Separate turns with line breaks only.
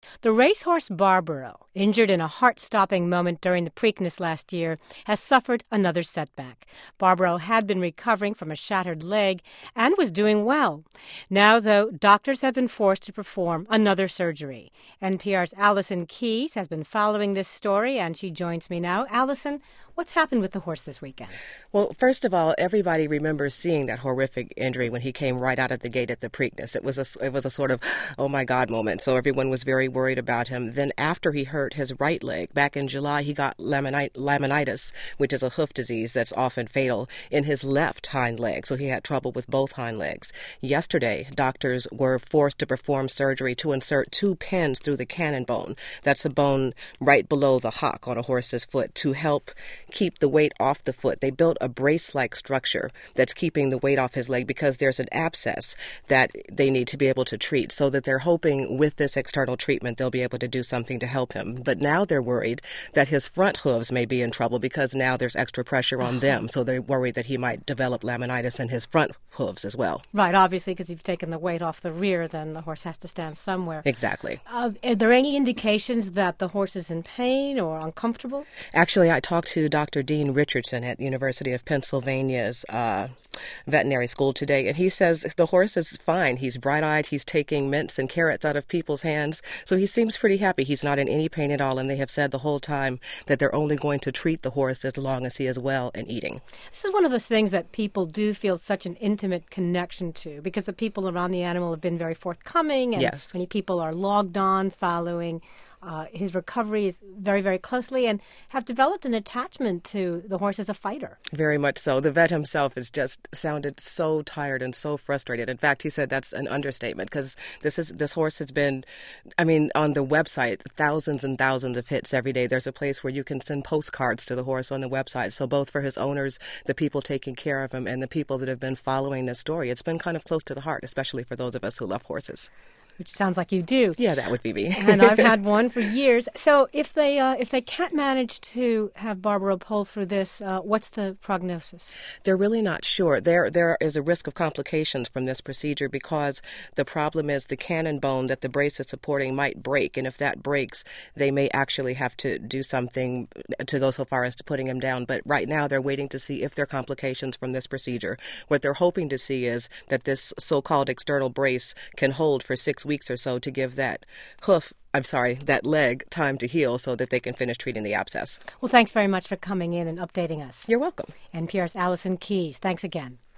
The racehorse Barbaro, injured in a heart-stopping moment during the Preakness last year, has suffered another setback. Barbaro had been recovering from a shattered leg and was doing well. Now, though, doctors have been forced to perform another surgery. NPR's Allison Keyes has been following this story, and she joins me now. Allison, what's happened with the horse this weekend?
Well, first of all, everybody remembers seeing that horrific injury when he came right out of the gate at the Preakness. It was a sort of, oh my God moment. So everyone was very worried about him. Then after he hurt his right leg, back in July, he got laminitis, which is a hoof disease that's often fatal, in his left hind leg. So he had trouble with both hind legs. Yesterday, doctors were forced to perform surgery to insert 2 pins through the cannon bone. That's a bone right below the hock on a horse's foot to help keep the weight off the foot. They built a brace-like structure that's keeping the weight off his leg because there's an abscess that they need to be able to treat, so that they're hoping with this external treatment they'll be able to do something to help him. But now they're worried that his front hooves may be in trouble because now there's extra pressure on them, so they're worried that he might develop laminitis in his front hooves as well.
Right, obviously, because you've taken the weight off the rear, then the horse has to stand somewhere.
Exactly.
Are there any indications that the horse is in pain or uncomfortable?
Actually, I talked to Dr. Dean Richardson at the University of Pennsylvania's veterinary school today, and he says the horse is fine. He's bright-eyed. He's taking mints and carrots out of people's hands, so he seems pretty happy. He's not in any pain at all, and they have said the whole time that they're only going to treat the horse as long as he is well and eating.
This is one of those things that people do feel such an intimate connection to, because the people around the animal have been very forthcoming, and
yes,
many people are logged on following his recovery is very, very closely, and have developed an attachment to the horse as a fighter.
Very much so. The vet himself has just sounded so tired and so frustrated. In fact, he said that's an understatement, because this horse has been, on the website, thousands and thousands of hits every day. There's a place where you can send postcards to the horse on the website. So both for his owners, the people taking care of him, and the people that have been following this story, it's been kind of close to the heart, especially for those of us who love horses.
Which sounds like you do.
Yeah, that would be me.
And I've had one for years. So if they can't manage to have Barbaro pull through this, what's the prognosis?
They're really not sure. There is a risk of complications from this procedure, because the problem is the cannon bone that the brace is supporting might break, and if that breaks, they may actually have to do something to go so far as to putting him down. But right now, they're waiting to see if there are complications from this procedure. What they're hoping to see is that this so-called external brace can hold for 6 weeks or so to give that leg time to heal so that they can finish treating the abscess.
Well, thanks very much for coming in and updating us.
You're welcome.
NPR's Allison Keyes. Thanks again.